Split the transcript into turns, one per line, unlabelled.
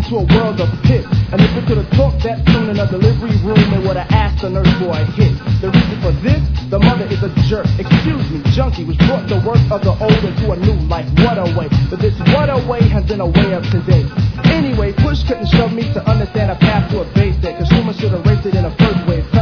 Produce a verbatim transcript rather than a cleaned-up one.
into a world of pit. And if it could have talked that soon in a delivery room, it would have asked the nurse for a hit. The reason for this, the mother is a jerk. Excuse me, junkie, which brought the work of the old into a new life. What a way. But this what a way has been a way of today. Anyway, push couldn't shove me to understand a path to a basic. Consumers should have raced it in the first wave.